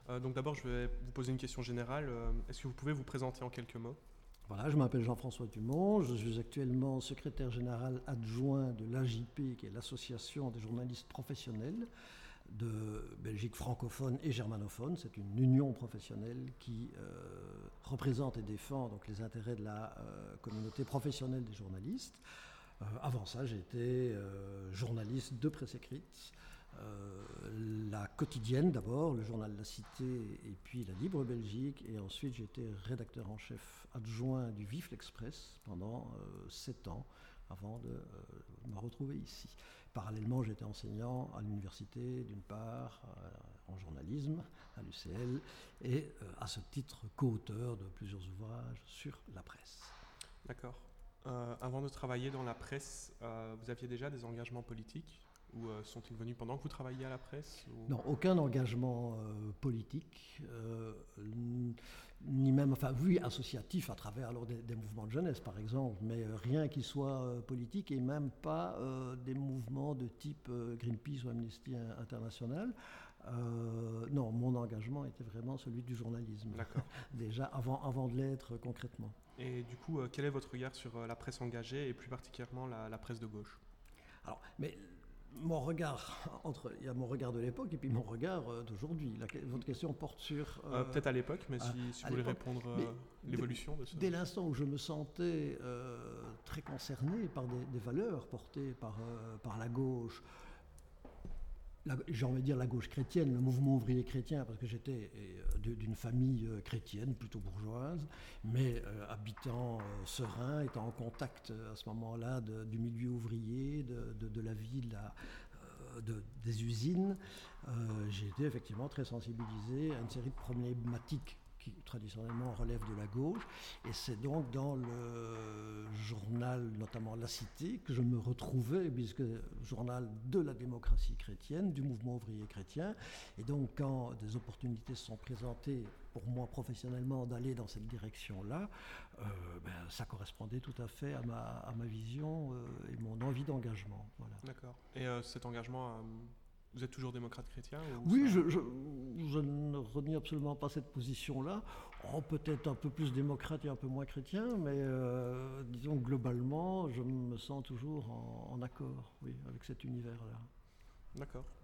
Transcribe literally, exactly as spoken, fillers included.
Euh, donc d'abord, je vais vous poser une question générale. Euh, Est-ce que vous pouvez vous présenter en quelques mots? Voilà, je m'appelle Jean-François Dumont, je suis actuellement secrétaire général adjoint de l'A J P, qui est l'Association des journalistes professionnels de Belgique francophone et germanophone. C'est une union professionnelle qui euh, représente et défend donc, les intérêts de la euh, communauté professionnelle des journalistes. Euh, avant ça, j'étais euh, journaliste de presse écrite, euh, la quotidienne d'abord, le journal La Cité et puis la Libre Belgique, et ensuite j'étais rédacteur en chef adjoint du Vif l'Express pendant euh, sept ans avant de euh, me retrouver ici. Parallèlement, j'étais enseignant à l'université d'une part, euh, en journalisme à l'U C L, et euh, à ce titre co-auteur de plusieurs ouvrages sur la presse. D'accord. Euh, avant de travailler dans la presse, euh, vous aviez déjà des engagements politiques ou euh, sont-ils venus pendant que vous travailliez à la presse ou... Non, aucun engagement euh, politique, euh, ni même, enfin oui, associatif à travers alors, des, des mouvements de jeunesse par exemple, mais euh, rien qui soit euh, politique et même pas euh, des mouvements de type euh, Greenpeace ou Amnesty International. Euh, non, mon engagement était vraiment celui du journalisme. D'accord. Déjà avant, avant de l'être concrètement. Et du coup, euh, quel est votre regard sur euh, la presse engagée et plus particulièrement la, la presse de gauche? Alors, mais mon regard, entre, il y a mon regard de l'époque et puis mon regard euh, d'aujourd'hui. La, votre question porte sur... Euh, euh, peut-être à l'époque, mais si, à, si à vous voulez l'époque. répondre euh, l'évolution de ça. Dès l'instant où je me sentais euh, très concerné par des, des valeurs portées par, euh, par la gauche, la, j'ai envie de dire la gauche chrétienne, le mouvement ouvrier chrétien, parce que j'étais euh, d'une famille euh, chrétienne, plutôt bourgeoise, mais euh, habitant euh, serein, étant en contact euh, à ce moment-là de, du milieu ouvrier, de, de, de la vie, de la, euh, de, des usines, euh, j'ai été effectivement très sensibilisé à une série de problématiques qui traditionnellement relève de la gauche, et c'est donc dans le journal, notamment La Cité, que je me retrouvais, puisque journal de la démocratie chrétienne, du mouvement ouvrier chrétien, et donc quand des opportunités se sont présentées pour moi professionnellement d'aller dans cette direction-là, euh, ben, ça correspondait tout à fait à ma, à ma vision euh, et mon envie d'engagement. Voilà. D'accord. Et euh, cet engagement... Euh... Vous êtes toujours démocrate chrétien ou Oui, ça... je, je, je ne renie absolument pas cette position-là. Oh, peut-être un peu plus démocrate et un peu moins chrétien, mais euh, disons globalement, je me sens toujours en, en accord, oui, avec cet univers-là. D'accord.